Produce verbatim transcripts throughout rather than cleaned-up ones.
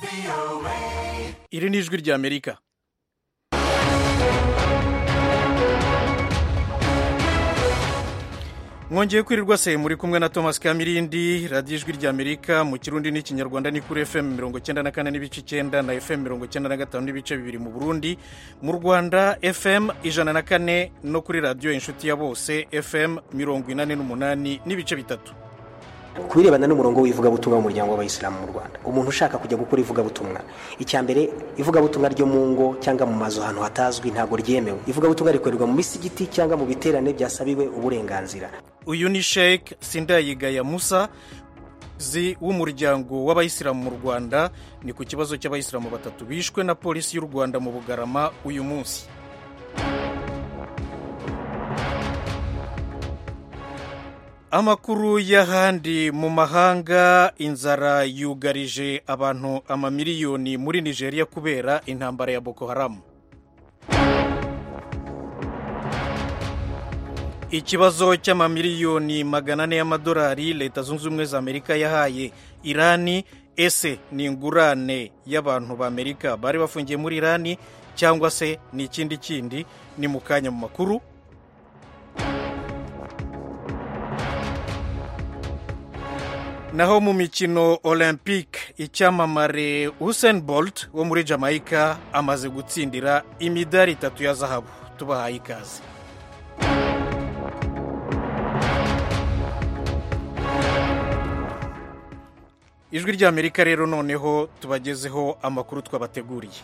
iri ni ijwi ry'Amerika. mwongeye kwirirwa se muri kumwe na Thomas Kamirindi. radiyo ijwi ry'Amerika mu kirundi n'ikinyarwanda ni kuri F M mirongo cyenda na kane n'ibice icyenda na F M mirongo cyenda na gatanu n'ibice bibiri mu Burundi. Mu Rwanda F M ijana na kane no kuri radiyo inshuti ya bose F M mirongo inani n'umunani n'ibice bitatu. Kubirebana n'umurongo w'ivugabutumwa mu muryango w'abayisilamu mu Rwanda, umuntu ushaka kujya gukora ivugabutumwa, icyambere ivugabutumwa ryo mu ngo cyangwa mu mazu ahantu hatazwi ntago ryemewe. Ivugabutumwa rikorerwa mu misigiti cyangwa mu biterane byasabiwe uburenganzira. Uyu ni Sheikh Sindayigaya Musa zi w'umuryango w'abayisilamu mu Rwanda. Ni ku kibazo cy'abayisilamu batatu bishwe na polisi y'u Rwanda mu Bugarama uyu munsi. Amakuru y'ahandi mu mahanga, inzara yugarije abantu amamiliyoni muri Nigeria kubera intambara ya Boko Haram. Ikibazo cy'amamiliyoni magana ane y'amadolari Leta Zunze Ubumwe za Amerika yahaye Irani, ese ni ingurane y'abantu ba Amerika bari bafungiye muri Irani cyangwa se ni ikindi kindi? Ni mu kanya mu makuru. Naho mu mikino Olympique, icyamamare Usain Bolt wo muri Jamaica amaze gutsindira imidari itatu ya zahabu. Tubahaye ikaze. Ijwi ry'Amerika rero noneho tubagezeho amakuru twabateguriye.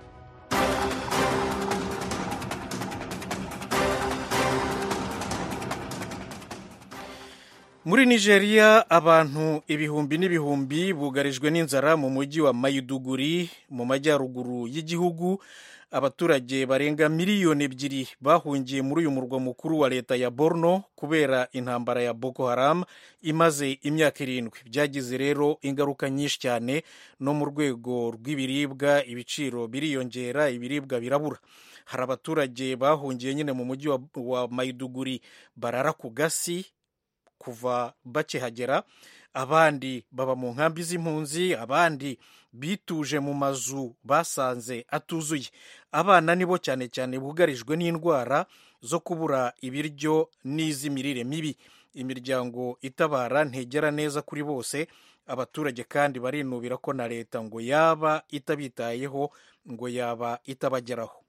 Muri Nigeria abantu ibihumbi n'ibihumbi bugarijwe n'inzara mu mujyi wa Maiduguri mu majyaruguru y'igihugu. Abaturage barenga miliyoni ebyiri bahungiye muri uyu murwa mukuru wa leta ya Borno kubera intambara ya Boko Haram imaze imyaka irindwi. Byagize rero ingaruka nyinshi cyane no mu rwego rw'ibiribwa, ibiciro biriyongera, ibiribwa birabura. Hari abaturage bahungiye nyine mu mujyi wa, wa Maiduguri barara ku gasi kuva bakihagera, abandi baba mu nkambi z'impunzi, abandi bituje mu mazu basanze atuzuye. Abana nibo cyane cyane bugarijwe n'indwara zo kubura ibiryo n'iz'imirire mibi. Imiryango itabara ntegera neza kuri bose. Abaturage kandi barinubira ko na leta ngo yaba itabitayeho, ngo yaba itabageraho.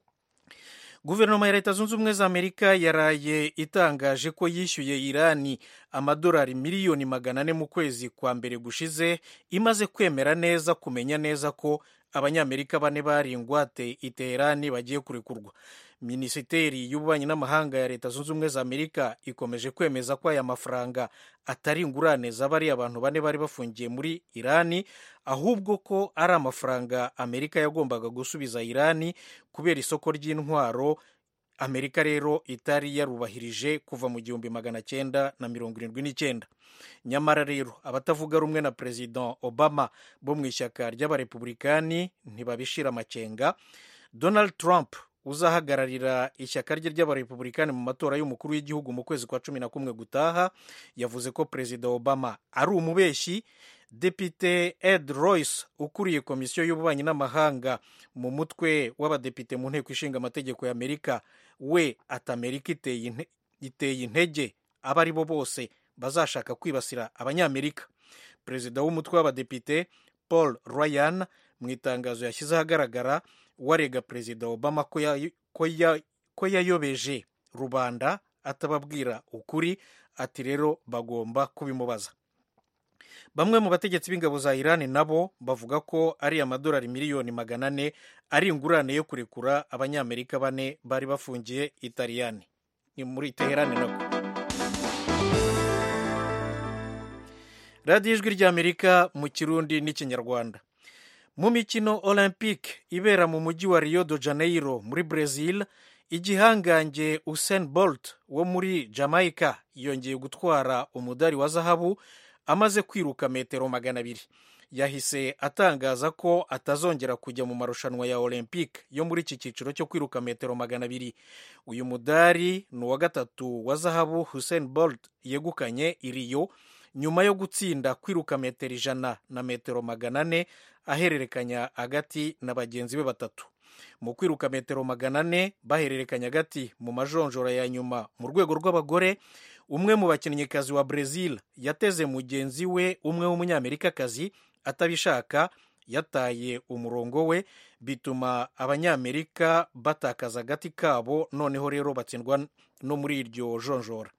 Guverinoma ya Leta Zunze Ubumwe za Amerika yaraye itangaje ko yishyuye Irani amadolari miliyoni magana ane mu kwezi kwa mbere gushize, imaze kwemera neza kumenya neza ko abanyamerika bane bari ingwate i Teherani bagiye kurekurwa. Minisiteri y'ububanyi n'amahanga ya Leta Zunze Ubumwe za Amerika ikomeje kwemeza ko aya mafaranga atari ingurane z'abari abantu bane bari bafungiye muri Irani, ahubwo ko ari amafaranga Amerika yagombaga gusubiza Irani kubera isoko ry'intwaro Amerika rero itari yarubahirije kuva mu gihumbi magana cyenda na mirongo irindwi n'icyenda. Nyamara rero abatavuga rumwe na Perezida Obama bo mu ishyaka ry'abarepublikani ntibabishira amakenga. Donald Trump uzahagararira ishyaka rye ry'abarepublikani mu matora y'umukuru w'igihugu mu kwezi kwa cumi na kumwe gutaha yavuze ko Perezida Obama ari umubeshyi. Depite Ed Royce ukuriye komisiyo y'ububanyi n'amahanga mu mutwe w'abadepite mu nteko ishinga amategeko ya Amerika, we ati Amerika iteye intege aba ari bo bose bazashaka kwibasira abanyamerika. Perezida w'umutwe w'abadepite Paul Ryan mu itangazo yashyize ahagaragara warega Perezida Obama ko, ya, ko, ya, ko yayobeje rubanda atababwira ukuri, ati rero bagomba kubimubaza. Bamwe mu bategetsi b'ingabo za Irani nabo bavuga ko ari amadolari miliyoni magana ane ari ingurane yo kurekura abanyamerika bane bari bafungiye Italiyani ni muri Teherani nako. Radiyo ijwi ry'Amerika mu kirundi n'ikinyarwanda. Mu mikino Olympique ibera mu mujyi wa Rio de Janeiro muri Brazil, igihangange Usain Bolt wo muri Jamaica yongeye gutwara umudari wa zahabu amaze kwiruka metero magana abiri. Yahise atangaza ko atazongera kujya mu marushanwa ya Olympique yo muri iki cyiciro cyo kwiruka metero magana abiri. Uyu mudari ni uwa gatatu wa zahabu Usain Bolt yegukanye i Rio nyuma yo gutsinda kwiruka metero ijana na metero magana ane ahererekanya hagati na bagenzi be batatu. Mu kwiruka metero magana ane bahererekanya hagati mu majonjora ya nyuma mu rwego rw'abagore, umwe mu bakinnyikazi wa Brazil yateze mugenzi we umwe w'umunyamerikakazi atabishaka, yataye umurongo we, bituma abanyamerika batakaza agati kabo, noneho rero batsindwa no muri iryo jonjora.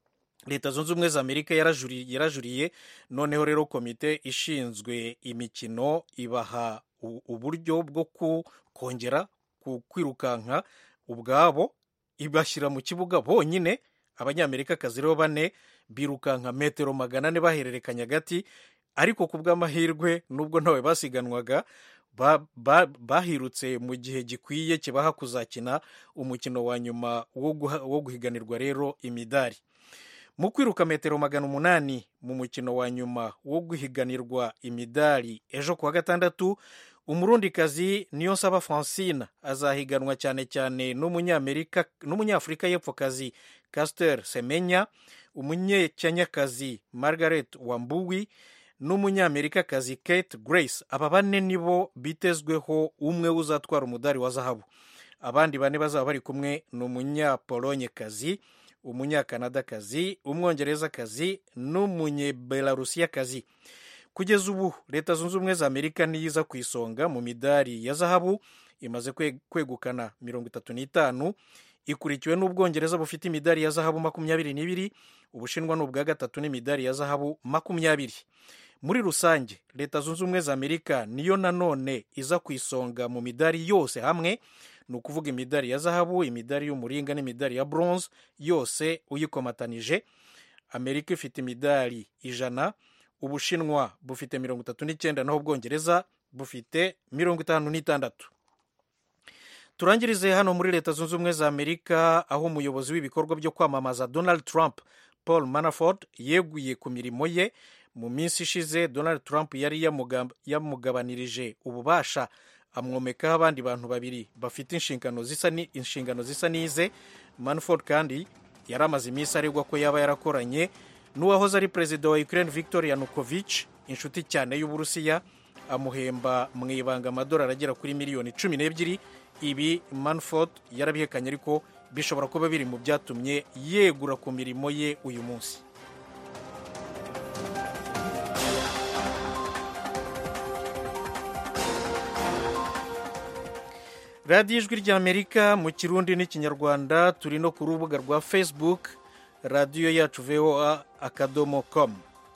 Leta zunze ubumwe za Amerika yarajuriye, yarajuriye noneho rero komite ishinzwe imikino ibaha uburyo bwo kongera kwirukanka ubwabo, ibashyira mu kibuga bonyine. Abanyamerikakazi rero bane birukanka metero magana ane bahererekanya hagati, ariko ku bw'amahirwe nubwo ntawe basiganwaga, ba, ba, bahirutse mu gihe gikwiye kibaha kuzakina umukino wa nyuma wo, guha, wo guhiganirwa rero imidari. Mu kwiruka metero magana umunani mu mukino wa nyuma wo guhiganirwa imidari ejo kuwa gatandatu, umurundikazi Niyonsaba Francine azahiganwa cyane cyane n'umunyamerika n'umunyafurika y'epfokazi Caster Semenya, umunyekenyakazi Margaret Wambui n'umunyamerikakazi Kate Grace. Aba bane nibo bitezweho umwe uzatwara umudari wa zahabu. Abandi bane bazaba bari kumwe n'umunyapolonyekazi, umunyakanadakazi, umwongerezakazi n'umunyebelarusiyakazi. Kugeza ubu Leta zunze ubumwe za Amerika niyiza ku isonga mu midari ya zahabu, imaze kwegukana mirongo itatu n'itanu, ikurikiwe n'Ubwongereza bufite imidari ya zahabu makumyabiri n'ibiri, Ubushinwa ni ubwa gatatu n'imidari ya zahabu makumyabiri. Muri rusange Leta zunze ubumwe za Amerika niyo nanone iza ku isonga mu midari yose hamwe, ni ukuvuga imidari ya zahabu, imidari y'umuringa n'imidari ya bronze yose uyikomatanije. Amerika ifite imidari ijana, Ubushinwa bufite mirongo itatu n'icyenda, naho Ubwongereza bufite mirongo itanu n'itandatu. Turangirize hano muri Leta zunze ubumwe za Amerika, aho umuyobozi w'ibikorwa byo kwamamaza Donald Trump, Paul Manafort, yeguye ku mirimo ye. Mu minsi ishize Donald Trump yari yamugabanirije ububasha, amwomekaho abandi bantu babiri bafite inshingano zisa ni inshingano zisa nize. Manafort kandi yari amaze iminsi aregwa ko yaba yarakoranye n'uwahoze ari perezida wa Ukraine Viktor Yanukovych, inshuti cyane y'Uburusiya, amuhemba mu ibanga amadolari agera kuri miliyoni cumi n'ebyiri. Ibi Manafort yarabihekanye, ariko bishobora kuba biri mu byatumye yegura ku mirimo ye uyu munsi. Radiyo Ijwi ry'Amerika mu Kirundi n'Ikinyarwanda, turi no ku rubuga rwa Facebook radiyo yacu V O A akadomo com.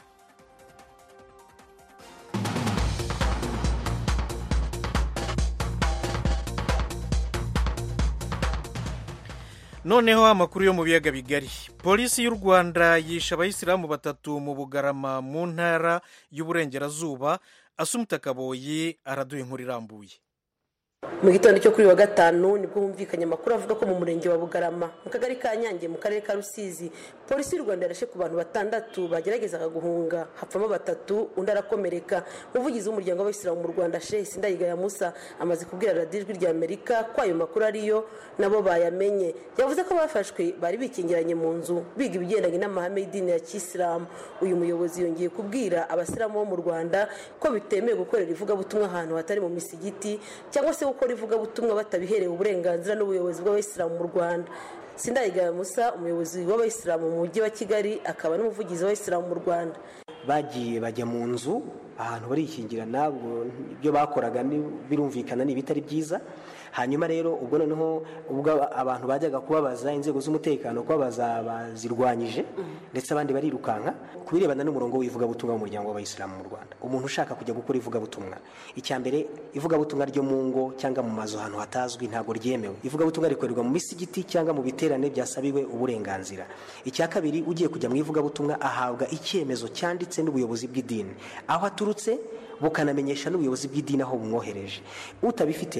Noneho amakuru yo mu biyaga bigari. Polisi y'u Rwanda yishe abayisilamu batatu mu Bugarama mu ntara y'Uburengerazuba. Asumta Kaboyi araduha inkuru irambuye. Mu gitondo cyo kuri wa gatanu nibwo humvikanye amakuru avuga ko mu murenge wa Bugarama mu kagari ka Nyange mu karere ka Rusizi, polisi y'u Rwanda yarashe ku bantu batandatu bageragezaga guhunga, hapfamo batatu undi arakomereka. Umuvugizi w'umuryango w'Abayisilamu mu Rwanda Sheikh Sindayigaya Musa amaze kubwira Radiyo Ijwi ry'Amerika ko ayo makuru ariyo nabo bayamenye. Yavuze ko bafashwe bari bikingiranye mu nzu biga ibigendanye n'amahame y'idini ya Kisilamu. Uyu muyobozi yongeye kubwira abasilamu bo mu Rwanda ko bitemewe gukorera ivugabutumwa ahantu hatari mu misigiti cyangwa se gukora ivugabutumwa batabiherewe uburenganzira n'ubuyobozi bw'Abayisilamu mu Rwanda. Sindayigaya Musa, umuyobozi w'Abayisilamu mu mujyi wa Kigali akaba n'umuvugizi w'Abayisilamu mu Rwanda, bagiye bajya mu nzu ahantu barikingirana, ibyo bakoraga birumvikana ni bitari byiza. Hanyuma rero ubwo noneho ubwo abantu bajyaga kubabaza inzego z'umutekano kubabaza bazirwanyije, ndetse abandi barirukanka kubirebana n'umurongo w'ivugabutumwa mu muryango w'Abayisilamu mu Rwanda. Umuntu ushaka kujya gukora ivugabutumwa, icya mbere ivugabutumwa ryo mu ngo cyangwa mu mazu ahantu hatazwi ntabwo ryemewe. Ivugabutumwa rikorerwa mu misigiti cyangwa mu biterane byasabiwe uburenganzira. Icya kabiri, ugiye kujya mu ivugabutumwa ahabwa icyemezo cyanditse n'ubuyobozi bw'idini aho aturutse, bukanamenyesha n'ubuyobozi bw'idini aho bumwohereje. Utabifite rero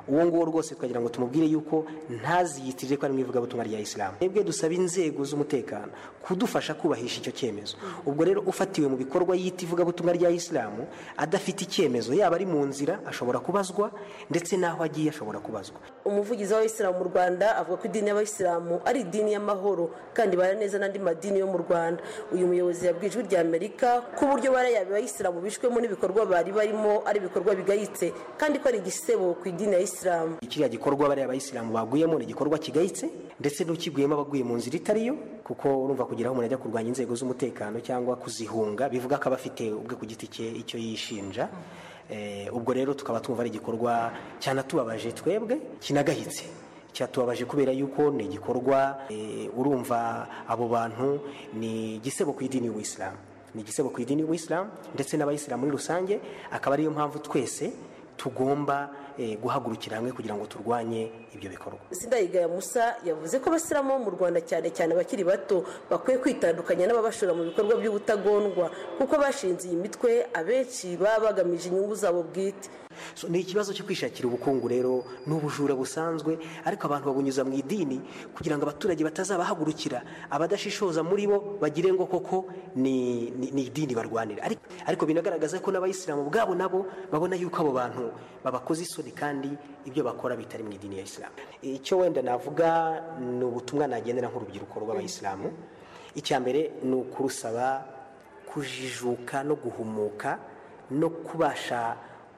uwo nguwo rwose twagira ngo tumubwire yuko ntaziyitirire ko ari mu ivugabutumwa rya Islam. Twebwe dusaba inzego z'umutekano kudufasha kubahisha icyo cyemezo. Ubwo rero ufatiwe mu bikorwa yita ivugabutumwa rya Islam adafite icyemezo, yaba ari mu nzira ashobora kubazwa ndetse n'aho agiye ashobora kubazwa. Umuvugizi w'Abayisilamu mu Rwanda avuga ko idini y'Abayisilamu ari idini y'amahoro kandi bara neza n'andi madini yo mu Rwanda. Uyu muyobozi yabwiye Ijwi rya Amerika ko uburyo barayabe Abayisilamu bishwemo n'ibikorwa bari barimo ari ibikorwa bigayitse kandi ko ari igisebo ku idini ya Islam. Ikiriya gikorwa bari Abayisilamu baguyemo ni igikorwa kigayitse ndetse n'ukiguyemo abaguye mu nzira itariyo, kuko urumva kugira aho umuntu ajya kurwanya inzego z'umutekano cyangwa kuzihunga bivuga ko abafite ubwe ku giti cye icyo yishinja. Eh, ubwo rero tukaba tumva ari igikorwa cyanatubabaje twebwe kinagahitse, cyatubabaje kubera yuko ni igikorwa e, urumva abo bantu ni gisebo ku idini y'Islam, ni gisebo ku idini y'Islam ndetse n'Abayisilamu muri rusange. Akaba ariyo mpamvu twese tugomba e, guhagurukira hamwe kugira ngo turwanye ibyo bikorwa. Sindayigaya Musa yavuze ko Abasilamu bo mu Rwanda cyane cyane bakiri bato bakwiye kwitandukanya n'ababashora mu bikorwa by'ubutagondwa kuko bashinze iyi mitwe abenshi baba bagamije inyungu zabo bwite. So, ni ikibazo cyo kwishakira ubukungu rero n'ubujura busanzwe, ariko abantu babunyuza mu idini kugira ngo abaturage batazabahagurukira, abadashishoza muri bo bagire ngo koko ni, ni, ni idini barwanira. Ariko, ariko binagaragaza ko n'Abayisilamu bwabo nabo babona yuko abo bantu babakoze isoni kandi ibyo bakora bitari mu idini ya Islam. Icyo wenda navuga ni ubutumwa nagendera nk'urubyiruko rw'Abayisilamu. Icya mbere ni ukurusaba kujijuka no guhumuka no kubasha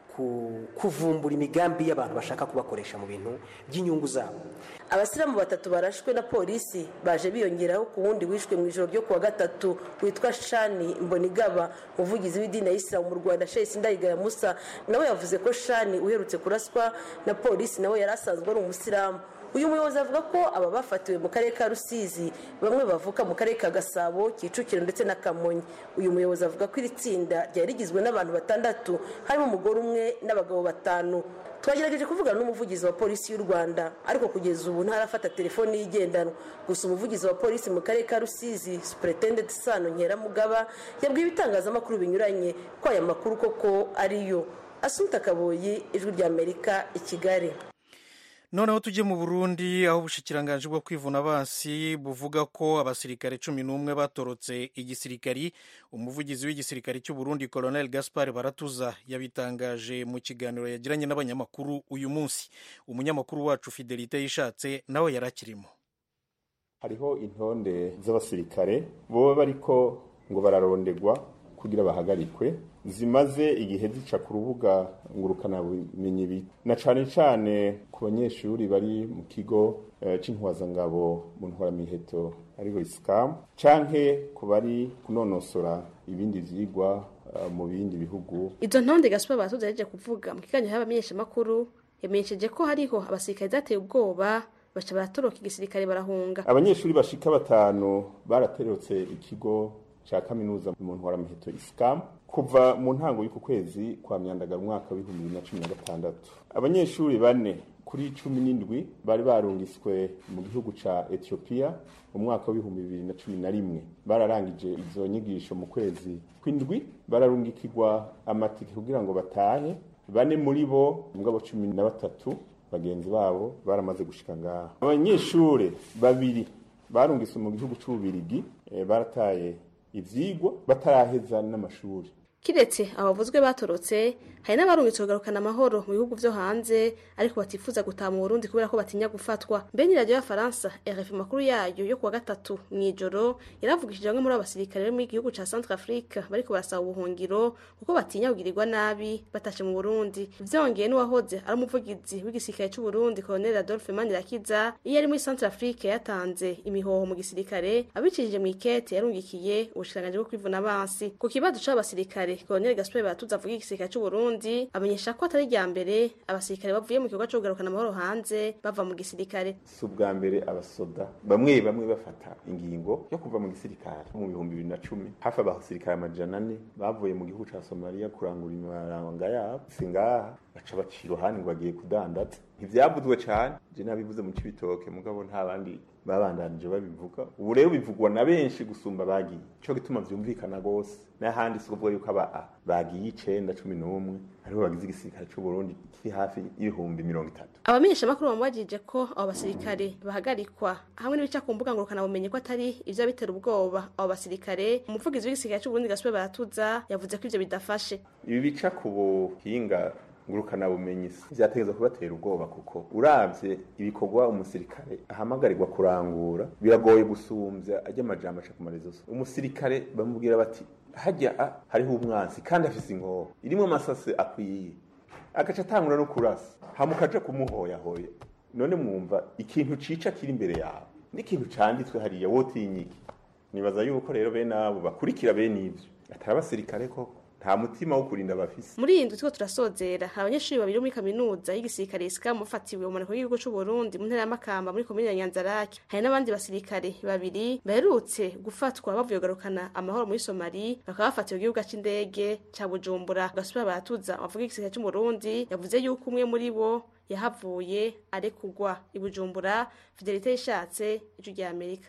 kuvumbura imigambi y'abantu bashaka kubakoresha mu bintu by'inyungu zabo. Abasilamu batatu barashwe na polisi baje biyongeraho ku wundi wishwe mu ijoro ryo kuwa gatatu witwa Shani Mbonigaba. Umuvugizi w'idini ya Islam mu Rwanda Sheikh Sindayigaya Musa nawe yavuze ko Shani uherutse kuraswa na polisi nawe yari asanzwe ari umusilamu. Uyu muyobozi avuga ko aba bafatiwe mu karere ka Rusizi bamwe bavuka mu karere ka Gasabo, Kicukiro ndetse na Kamonyi. Uyu muyobozi avuga ko iri tsinda ryari rigizwe n'abantu batandatu harimo umugore umwe n'abagabo batanu. Twagerageje kuvugana n'umuvugizi wa polisi y'u Rwanda ariko kugeza ubu ntarafata telefoni yigendanwa. Gusa umuvugizi wa polisi mu karere ka Rusizi Superintendent Sano Nkeramugaba yabwiye ibitangazamakuru binyuranye ko aya makuru koko ariyo. Asumta Kaboyi, Ijwi rya Amerika, i Kigali. Noneho tujye mu Burundi aho ubushikiranganje bwo kwivuna abansi buvuga ko abasirikare cumi n'umwe batorotse igisirikari. Umuvugizi w'igisirikari cy'u Burundi Colonel Gaspard Baratuza yabitangaje mu kiganiro yagiranye n'abanyamakuru uyu munsi. Umunyamakuru wacu Fidelite Yishatse nawe yarakirimo. Hariho intonde z'abasirikare bo bariko ngo bararondegwa kugira bahagarikwe, zimaze igihe zica ku rubuga ngurukana bumenyi bi na cane cane ku banyeshuri bari mu kigo uh, c'intwazangabo mu ntwaramiheto ariho Iscam canke ku bari kunonosora ibindi vyigwa uh, mu bindi bihugu. Izo ntonde Gaspard Baratuza yaje kuvuga mu kiganiro y'abamenyesha makuru yamenyesheje ko hariho abasirikare zateye ubwoba baca baratoroka igisirikare barahunga. Abanyeshuri bashika batanu baraterotse ikigo cha kaminuza mu ntwaramiheto Iscam kuva mu ntango y'uku kwezi kwa myandagara umwaka w'ibihumbi bibiri na cumi na gatandatu. Abanyeshuri bane kuri cumi n'indwi bari barungiswe mu gihugu ca Ethiopia mu mwaka w'ibihumbi bibiri na cumi na rimwe. Bararangije izo nyigisho mu kwezi kw'indwi, bararungikirwa amatike kugira ngo batahe. Bane muri bo mugabo cumi na batatu bagenzi babo baramaze gushika ngaha. Abanyeshuri babiri barungiswe mu gihugu c'Ububirigi e, barataye ivyigwa bataraheza n'amashuri. Kiretse abavuzwe batorotse hari n'abarungitse kugarukana amahoro mu bihugu vyo hanze ariko batifuza gutaha mu Burundi kubera ko batinya gufatwa. Beni radio ya Faransa R F I makuru yayo yo kuwa gatatu mwijoro yaravugishije bamwe muri abasirikare mu gihugu ca Centrafrique bariko barasaba ubuhungiro kuko batinya kugirirwa nabi batashe mu Burundi. Vyongeye n'uwahoze ari umuvugizi w'igisirikare cy'u Burundi Colonel Adolphe Manirakiza iyo ari muri Centrafrique yatanze imihoho mu gisirikare abicishije mu ikete yarungikiye ubushikiranganje bwo kwivuna abansi. Ku kibazo c'abasirikare Colonel Gaspard Baratuza avuga igisirikare cy'u Burundi amenyesha ko atari rya mbere abasirikare bavuye mu kigo cyo kugarukana amahoro hanze bava mu gisirikare. Si ubwa mbere abasoda bamwe bamwe bafata ingingo yo kuva mu gisirikare. Mu bihumbi bibiri na cumi hafi abasirikare amajana ane bavuye mu gihugu ca Somalia kurangura imaranga yabo, singaha baca bacira handi ngo bagiye kudandaza. Ntivyavuzwe cyane, je nabivuze mu Cibitoke mugabo nta bandi babandanije babivuga ubu rero bivugwa na benshi gusumba bagiye cyo gituma vyumvikana gose n'ahandi sikuvuga yuko aba bagiye icenda cumi n'umwe ariho bagize igisirikare cy'u Burundi kiri hafi y'ibihumbi mirongo itatu. Abamenyesha makuru bamubajije ko abo basirikare bahagarikwa hamwe n'ibica ku mbuga ngurukana bumenye ko atari ivyo bitera ubwoba abo basirikare. Umuvugizi w'igisirikare cy'u Burundi Gaspard Baratuza yavuze ko ivyo bidafashe. Ibi bica ku buhinga ngurukana bumenyi vyategeza kubatera ubwoba kuko uravye ibikorwa umusirikare ahamagarirwa kurangura biragoye gusumvya ajya amajambo aca ku marezo. Umusirikare bamubwira bati hajya hariho umwansi kandi afise inkoho irimo amasase akwiye agaca atangura no kurasa hamukaje kumuhoya hoya. None mwumva ikintu cica kiri imbere yawe n'ikintu canditswe hariya wotinyiki. Nibaza yuko rero bene abo bakurikira bene ivyo atari abasirikare koko nta mutima wo kurinda bafise. Muri iyi ndwi turasozera abanyeshuri babiri muri kaminuza y'igisirikare Iscam mufatiwe umuntu w'igihugu cy'u Burundi mu ntara ya Makamba muri komine ya Nyanzarake. Hari n'abandi basirikare babiri baherutse gufatwa bavuye garukana amahoro muri Somali bakaba bafatiwe igihugu c'indege ca Bujumbura. Gaspard Baratuza avuga igisirikare cy'u Burundi yavuze yuko umwe muri bo yahavuye arekugwa i Bujumbura. Fidelite Ishatse, Ijwi rya Amerika.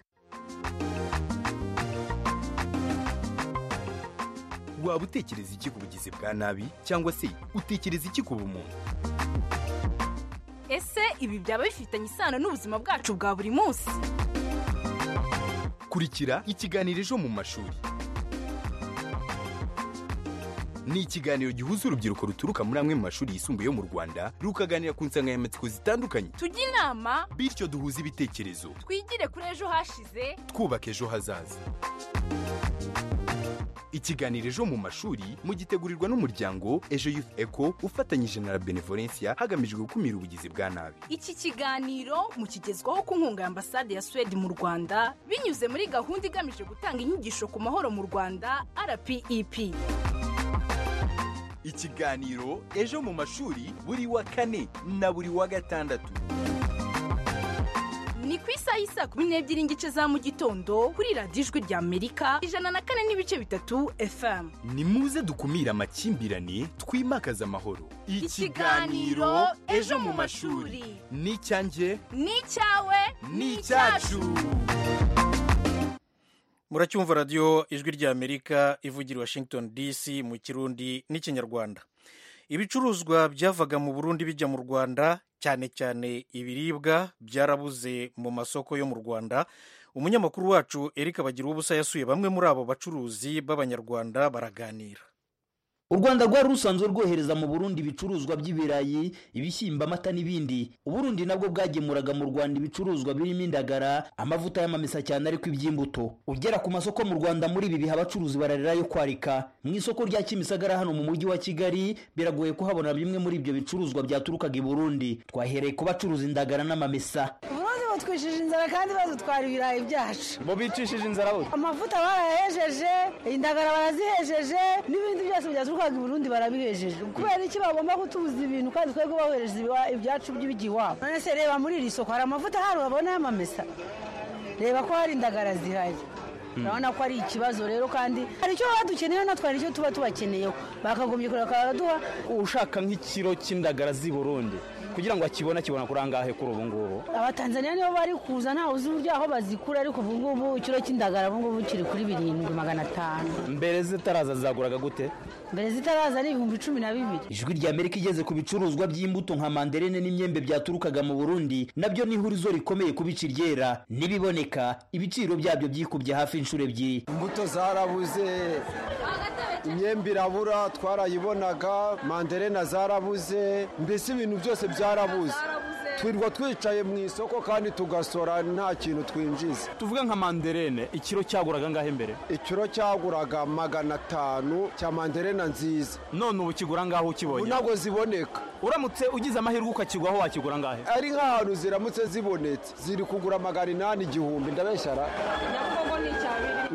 Waba utekereza iki ku bugizi bwa nabi cyangwa se utekereza iki ku bumuntu? Ese ibi byaba bifitanye isano n'ubuzima bwacu bwa buri munsi? Kurikira ikiganiro Ejo mu mashuri. Ni ikiganiro gihuza urubyiruko ruturuka muri amwe mu mashuri yisumbuye yo mu Rwanda rukaganira ku nsanganyamatsiko zitandukanye. Tujye inama bityo duhuze ibitekerezo. Twigire kuri ejo hashize twubaka ejo hazaza. Ikiganiro Ejo mu mashuri mugitegurirwa n'umuryango Ejo Youth Eco ufatanyije na Benevolencia hagamijwe gukumira ubugizi bwa nabi. Iki kiganiro mukigezwaho ku nkunga ya Ambasade ya Sweden mu Rwanda binyuze muri gahunda igamije gutanga inyigisho ku mahoro mu Rwanda R P E P. Ikiganiro Ejo mu mashuri buri wa kane na buri wa gatandatu. Ni ku isaha y'isa kumi n'ebyiri n'igice za mu gitondo kuri radiyo Ijwi rya Amerika ijana na kane n'ibice bitatu F M. Ni muze dukumira amakimbirane twimakaza amahoro. Ikiganiro Ejo mu mashuri ni icyanjye ni icyawe ni icyacu. Muracyumva radiyo Ijwi rya Amerika ivugira Washington D C mu Kirundi n'Ikinyarwanda. Ibicuruzwa byavaga mu Burundi bijya mu Rwanda cyane cyane ibiribwa byarabuze mu masoko yo mu Rwanda. Umunyamakuru wacu Eric Bagiruwubusa yasuye bamwe muri abo bacuruzi b'Abanyarwanda baraganira. U Rwanda rwari rusanzwe rwohereza mu Burundi ibicuruzwa by'ibirayi, ibishyimbo, amata n'ibindi. U Burundi nabwo bwagemuraga mu Rwanda ibicuruzwa birimo indagara, amavuta y'amamesa cyane ariko iby'imbuto. Ugera ku masoko mu Rwanda muri ibi biha abacuruzi bararira yo kwarika. Mu isoko rya Kimisagara hano mu mujyi wa Kigali biragoye kuhabona bimwe muri ibyo bicuruzwa byaturukaga i Burundi. Twahereye ku bacuruza indagara n'amamesa. Twishije inzara kandi bazutwara ibirayi byacu. Bo bicishije inzara bose. Amavuta barayahejeje, indagara barazihejeje, n'ibindi byose byaturukaga i Burundi barabihejeje. Kubera iki bagomba kutubuza ibintu kandi twebwe bahereza ibyacu by'ibigiwabo. None se reba muri iri soko hari amavuta hari babona y'amamesa. Reba ko hari indagara zihari. Urabona ko ari ikibazo rero kandi hari icyo badukeneye natwe hari icyo tuba tubakeneyeho. Bakagombye kureka baraduha. Ushaka nk'ikiro cy'indagara z'i Burundi kugira ngo akibona kibona kurangahe kuri ubu ngubu. Abatanzania nibo bari kuza nta uzi uburyo aho bazikura ariko ubu ngubu ikiro cy'indagara ubu ngubu kiri kuri birindwi magana atanu. Mbere zitaraza zaguraga gute? Mbere zitaraza ni ibihumbi cumi na bibiri. Ijwi rya Amerika igeze ku bicuruzwa by'imbuto nka manderene n'imyembe byaturukaga mu Burundi nabyo ni ihurizo rikomeye kubici ryera. Nibiboneka ibiciro byabyo byikubye hafi inshuro ebyiri. Imbuto zarabuze, imyembe irabura twarayibonaga, manderena zarabuze, mbese ibintu byose byarabuze. Twirwa twicaye mu isoko kandi tugasora nta kintu twinjiza. Tuvuga nka manderene ikiro cyaguraga ngahe mbere? Ikiro cyaguraga magana atanu cya manderena nziza. None ubu kigura ngaho ukibonye? Unago ziboneka. Uramutse ugize amahirwe ukakigwaho wakigura ngahe? Ari nk'ahantu ziramutse zibonetse ziri kugura magana inani igihumbi ndabeshara. Nyabugogo ni cyabiri.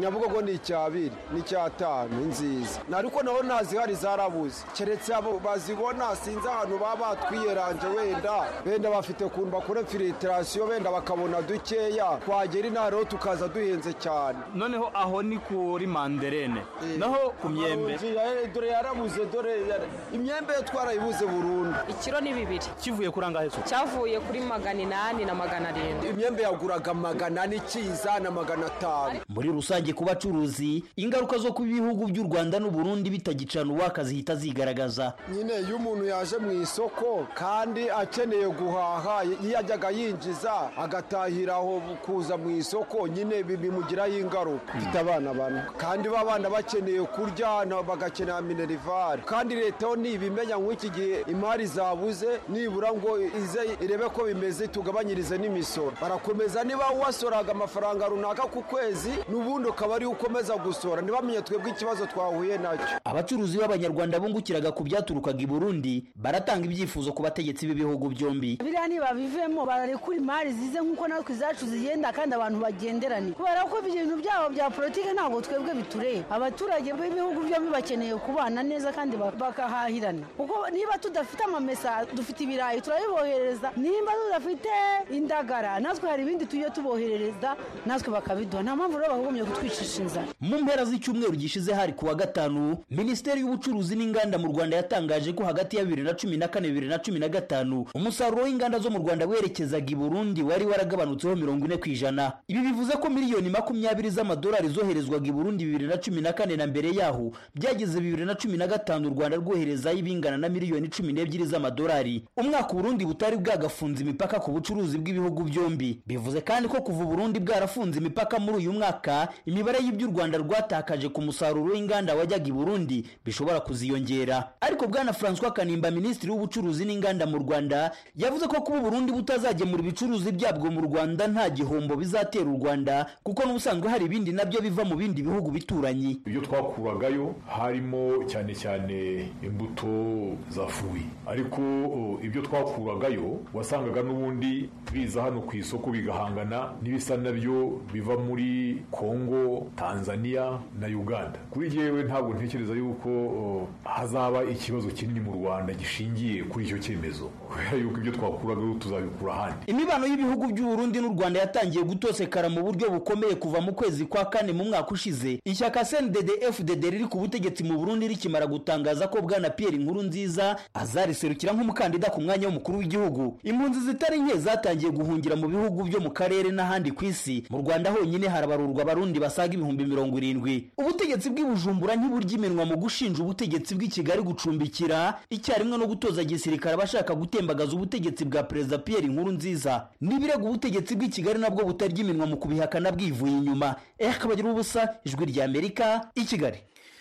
Nyabugogo ni icyabiri ni cyatanu nziza nariko naho nazihari zarabuze keretse abo bazibona sinzi ahantu baba twiyeranje wenda benda bafite kuntu bakora filtration benda bakabona dukeya twagera intaro tukaza duhenze cyane. Noneho aho ni kuri manderene naho ku myembe dore yarabuze dore imyembe twarayibuze burundu. Ikiro ni bibiri kivuye kuranga heso cyavuye kuri magana inani na magana arindwi. Imyembe yaguraga magana ni ciza na magana atanu. Muri rusange ku bacuruzi ingaruka zo ku bihugu by'u Rwanda n'u Burundi bitagicana uwaka zihita zigaragaza. Nyine iyo umuntu yaje mu isoko kandi akeneye guhaha yajyaga yinjiza agatahiraho kuza mu isoko nyine bimugiraho ingaruka. Mfite abana bane kandi babana bakeneye kurya bagakenera minerivare kandi leta yo nibimenya nk'iki gihe imari zabuze nibura ngo ize irebe ko bimeze tugabanyirize n'imisoro. Barakomeza niba wasoraga amafaranga runaka ku kwezi n'ubundi ukaba ari ukomeza gusora ntibamenye twebwe ikibazo twahuye nacyo. Abacuruzi b'Abanyarwanda bungukiraga ku byaturukaga i Burundi baratanga ibyifuzo ku bategetsi b'ibihugu byombi. Biriya niba bivemo bararekura imari zize nk'uko natwe izacu zigenda kandi abantu bagenderane kubera ko ibintu byabo bya politike ntabwo twebwe bitureba. Abaturage b'ibihugu byombi bakeneye kubana neza kandi bakahahirana kuko niba tudafite amamesa dufite ibirayi turabibohereza niba tudafite indagara natwe hari ibindi tuye tuboherereza natwe bakabiduha nta mpamvu rero bagomye kutwicisha inzara. Mu mpera z'icyumweru gishize hari kuwa gatanu Minisiteri y'Ubucuruzi n'Inganda mu Rwanda yatangaje ko hagati ya bibiri na cumi na kane bibiri na cumi na gatanu umusaruro w'inganda zo mu Rwanda werekezaga i Burundi wari waragabanutseho mirongo ine ku ijana. Ibi bivuze ko miliyoni makumyabiri z'amadolari zoherezwaga i Burundi bibiri na cumi na kane na mbere yaho byageze bibiri na cumi na gatanu u Rwanda rwoherezayo ibingana na miliyoni cumi n'ebyiri z'amadolari. Umwaka Burundi butari bwagafunze imipaka ku bucuruzi bw'ibihugu byombi. Bivuze kandi ko kuva Burundi bwarafunze imipaka muri uyu mwaka imibare y'ibyo u Rwanda rwatakaje ku musaruro w'inganda wajyaga i Burundi bishobora kuziyongera. Ariko bwana François Kanimba Minisitiri w'Ubucuruzi n'Inganda mu Rwanda yavuze ko kuba Burundi butazagemura ibicuruzi byabwo mu Rwanda nta gihombo bizatera u Rwanda kuko n'ubusanzwe hari ibindi nabyo biva mu bindi bihugu bituranyi. Ibyo twakuragayo harimo cyane cyane imbuto za fruit ariko ibyo twakuragayo wasangaga n'ubundi biza hano ku isoko bigahangana n'ibisa nabyo biva muri Kongo, Tanzania na Uganda. Kuri jewe ntabwo ntekereza yuko uh, hazaba ikibazo kinini mu Rwanda gishingiye kuri icyo cyemezo kubera yuko ibyo twakuragayo tuzabikura handi. Imibano y'ibihugu by'u Burundi n'u Rwanda yatangiye gutosekara mu buryo bukomeye kuva mu kwezi kwa kane mu mwaka ushize. Ishyaka C N D D F D D riri ku butegetsi mu Burundi rikimara gutangaza ko bwana Pierre Nkurunziza azariserukira nk'umukandida ku mwanya w'umukuru w'igihugu. Impunzi zitari nke zatangiye guhungira mu bihugu byo mu karere n'ahandi ku isi. Mu Rwanda honyine harabarurwa abarundi basaga ibihumbi mirongo irindwi. Ubutegetsi bw'Ibujumbura ntiburya iminwa mu gushinja ubutegetsi bw'i Kigali gucumbikira icyarimwe no gutoza gisirikare abashaka gutembagaza ubutegetsi bwa Perezida Pierre Nkurunziza. Nibirego ubutegetsi bw'i Kigali nabwo butarya iminwa mu kubihakana bwivuye inyuma. Eh kabagira ubusa ijwi rya Amerika i Kigali.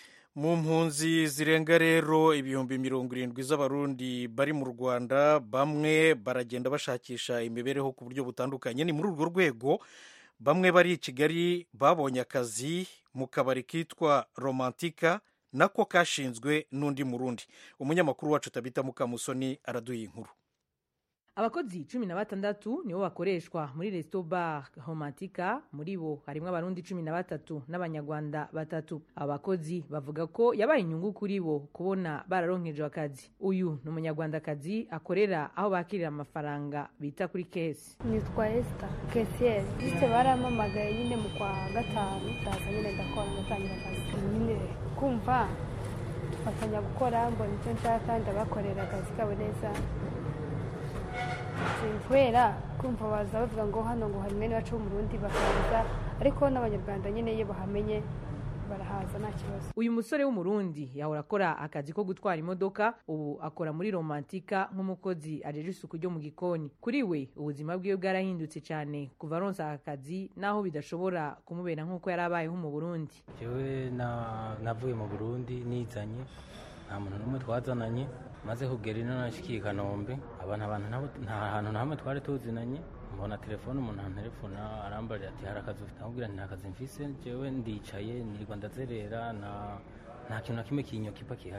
Mu mpunzi zirenga rero ibihumbi mirongo irindwi z'abarundi bari mu Rwanda bamwe baragenda bashakisha imibereho ku buryo butandukanye. Ni muri urwo rwego bamwe bari i Kigali babonye akazi mu kabari kitwa Romantika nako kashinzwe n'undi murundi. Umunyamakuru wacu Tabita Mukamusoni araduha inkuru. Abakozi cumi na batandatu nibo bakoreshwa muri Resto Bar Romantika, muri bo harimo abarundi cumi na batatu n'abanyarwanda batatu. Abakozi bavuga ko yabaye inyungu kuri bo kubona bararonkeje akazi. Uyu ni umunyarwandakazi akorera aho bakirira amafaranga bita kuri kesi. Nitwa Esther Kesier. Bise baramamagaye nyine mu kwa gatanu ndaza nyine ndakora ndatangira akazi. Nyine kumva fatanya gukora mbona icyo nshaka ndabakorera akazi kabo neza. Kubera kumva baza bavuga ngo hano ngo hari mwene wacu w'umurundi bakaza ariko n'abanyarwanda nyine iyo bahamenye barahaza nta kibazo. Uyu musore w'umurundi yahora akora akazi ko gutwara imodoka, ubu akora muri Romantika nk'umukozi ajeje isuku ryo mu gikoni. Kuri we ubuzima bwiwe bwarahindutse cyane kuva aronsa akazi naho bidashobora kumubera nk'uko yari abayeho mu Burundi. Jewe na navuye mu Burundi nizanye nta muntu n'umwe twazananye, maze kugera ino nashikiye i Kanombe abantu abantu nta hantu na hamwe twari tuzinanye. Mbona telefone umuntu antelefona arambarira ati hari akazi ufite, amubwira nti nta kazi mfise, jewe ndicaye nirwa ndazerera na nta kintu na kimwe kinyo kipa kihari.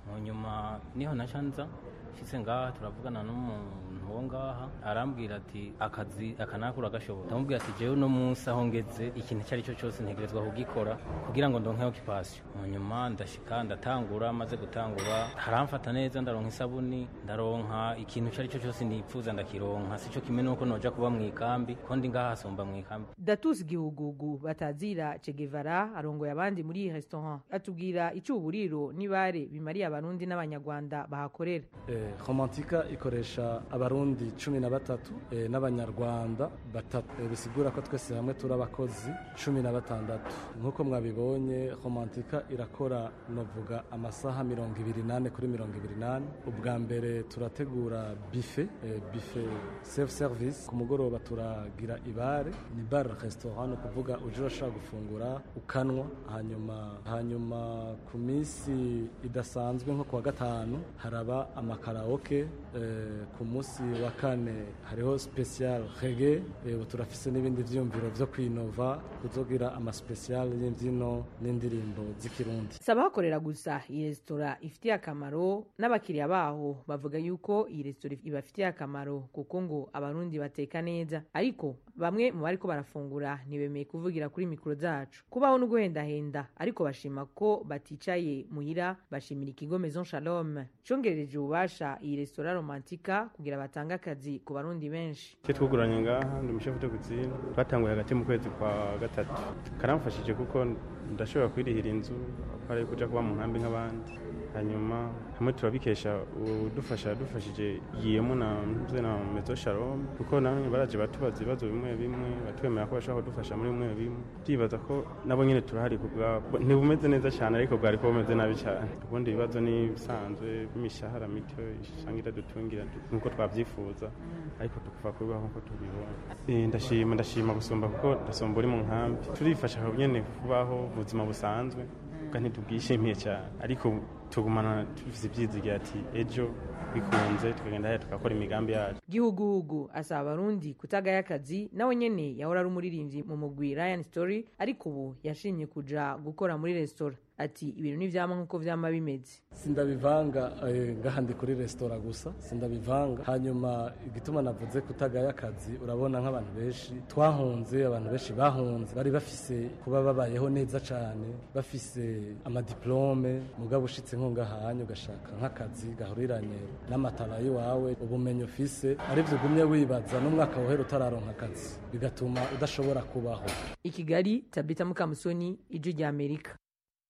mu nyuma niho nacanza shitse ngaha turavugana n'umuntu wo ngaha arambwira ati akazi akanakura gashobora ndamubwira ati jewe no munsi aho ngeze ikintu cyari cyo cyose ntegerezwa kugikora kugira ngo ndonke occupation mu nyuma ndashika ndatangura maze gutangura haramfata neza ndaronka isabuni ndaronka ikintu cyari cyo cyose nipfuza ndakironka sico kimwe nuko noja kuba mu ikambi ko ndi ngaha asomba mu ikambi. Datus Gihugugu Batazira Che Guevara arongoye abandi muri iyi restaurant atubwira icyuburiro nibare bimariye abarundi n'abanyarwanda bahakorera. eh, Romantika ikoresha abarundi cumi na batatu eh, n'abanyarwanda batatu eh, bisigura ko twese hamwe turi abakozi cumi na batandatu. Nkuko mwabibonye Romantika irakora novuga amasaha mirongo ibiri nane kuri mirongo ibiri nane. Ubwa mbere turategura buffet eh, buffet self service, ku mugoroba turagira ibare ni bar restaurant, kuvuga uje urashaka gufungura ukanwa, hanyuma hanyuma ku minsi idasanzwe nko kuwa gatanu haraba amakaraoke eh, ku munsi wa kane hariho special reggae eh, turafise n'ibindi vyumviro vyo kwinova kuzogira ama special y'imbyino n'indirimbo z'ikirundi. Sabakorera gusa iyi restaurant ifitiye akamaro n'abakiriya baho bavuga yuko iyi restaurant ibafitiye akamaro kuko ngo abarundi bateka neza, ariko bamwe mu bariko barafungura ntibemeye kuvugira kuri mikro zacu. Kubaho no guhendahenda ariko bashima ko baticaye muhira, bashimira ikigo Maison Shalom congereje ububasha iyi restaurant Romantika kugira batanga akazi ku barundi benshi. Cyo twuguranye ngaha ndi mushefu de cuisine batanguye hagati mu kwezi kwa gatatu, karamfashije kuko ndashobora kwirihira inzu kwari kuja kuba mu nkambi nk'abandi, hanyuma hamwe turabikesha udufasha dufashije yiyemo na mze na Maison Shalom kuko namwe baraje batubaza ibibazo bimwe bimwe batwemera ko bashaka kudufasha muri bimwe bimwe. Ndibaza ko nabo nyene turahari kubwa ntibumeze neza cyane ariko bwari ko bumeze nabi cyane. Ubundi ibibazo ni bisanzwe imishahara mito ishangira dutungira nkuko twabyifuza ariko tukuva kubaho nkuko tubibona. Ndashima ndashima gusumba kuko ndasomba uri mu nkambi turifasha nyene kubaho ubuzima busanzwe kandi tubwishimiye cyane, ariko tugumana tufise ibyizigira ati ejo bikunze tukagenda haya tukakora imigambi yacu. Gihugugu asaba abarundi kutagaya akazi, nawe nyene yahora ari umuririmbyi mu mugwi Ryan Story ariko ubu yashimye kuja gukora muri restaurant. Ati ibintu nivyama nkuko vyama bimeze. Sindabivanga eh, ngahandi kuri restaurant gusa sindabivanga. Hanyuma igituma navuze kutagaya akazi, urabona nk'abantu benshi twahunze, abantu benshi bahunze bari bafise kuba babayeho neza cyane, bafise ama diplome, mugabo ushitse nko ngahanye ugashaka nk'akazi gahuriranye n'amatara yawe, ubumenyi ufise ari byo gumye wibaza n'umwaka wohera utararonka akazi bigatuma udashobora kubaho. I Kigali, Tabita Mukamusoni, Ijwi rya Amerika.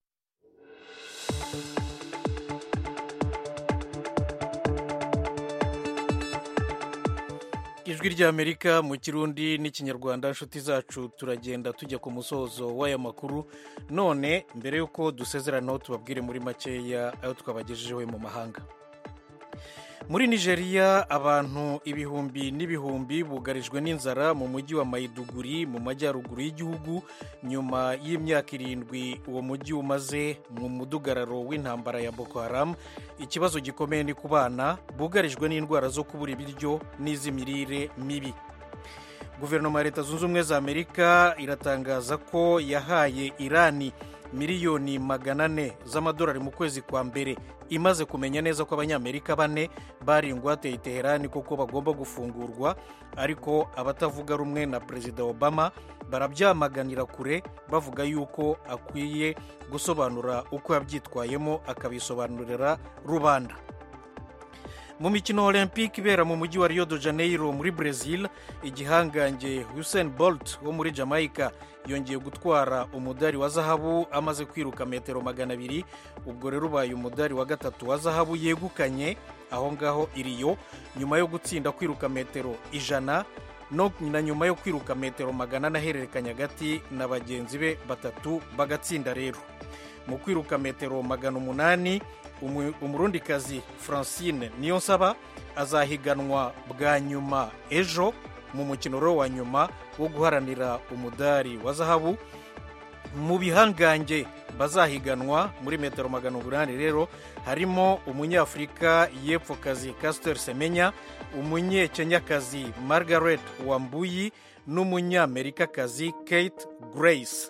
Ijwi rya Amerika mu Kirundi n'ikinyarwanda. Nshuti zacu turagenda tujya ku musozo w'aya makuru, none mbere yuko dusezerana tubabwire muri makeya ayo twabagejejeho mu mahanga. Muri Nigeria abantu ibihumbi n'ibihumbi bugarijwe n'inzara mu mujyi wa Maiduguri mu majyaruguru y'igihugu nyuma y'imyaka irindwi uwo mujyi umaze mu mudugararo w'intambara ya Boko Haram. Ikibazo gikomeye ni ku bana bugarijwe n'indwara zo kubura ibiryo n'iz'imirire mibi. Guverinoma ya Leta Zunze Ubumwe za Amerika iratangaza ko yahaye Irani miliyoni magana ane z'amadolari mu kwezi kwa mbere, imaze kumenya neza ko abanyamerika bane bari ingwate i Teherani kuko bagomba gufungurwa, ariko abatavuga rumwe na Perezida Obama barabyamaganira kure bavuga yuko akwiye gusobanura uko yabyitwayemo akabisobanurira rubanda. Mu mikino Olympique ibera mu mujyi wa Rio de Janeiro muri Brazil, igihangange Usain Bolt wo muri Jamaica yongeye gutwara umudari wa zahabu amaze kwiruka metero magana abiri. Ubwo rero ubaye umudari wa gatatu wa zahabu yegukanye aho ngaho i Rio, nyuma yo gutsinda kwiruka metero ijana no na nyuma yo kwiruka metero magana anahererekanya hagati na bagenzi be batatu bagatsinda. Rero mu kwiruka metero magana umunani umurundikazi Francine Niyonsaba azahiganwa bwa nyuma ejo mu mukino wa nyuma wo guharanira umudari wa zahabu. Mu bihangange bazahiganwa muri metero magana umunani rero harimo umunyafurika y'epfokazi Caster Semenya, umunyekenyakazi Margaret Wambuyi n'umunyamerikakazi Kate Grace.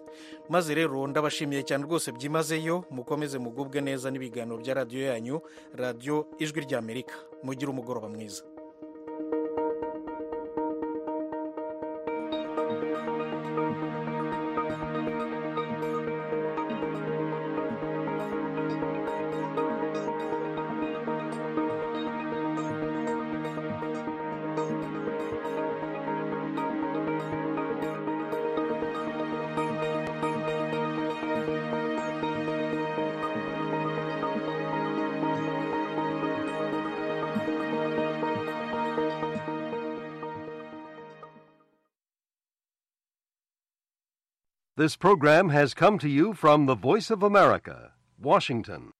maze rero ndabashimiye cyane rwose byimazeyo mukomeze mugubwe neza n'ibiganiro bya radiyo yanyu radiyo ijwi ry'amerika mugire umugoroba mwiza. This program has come to you from the Voice of America, Washington.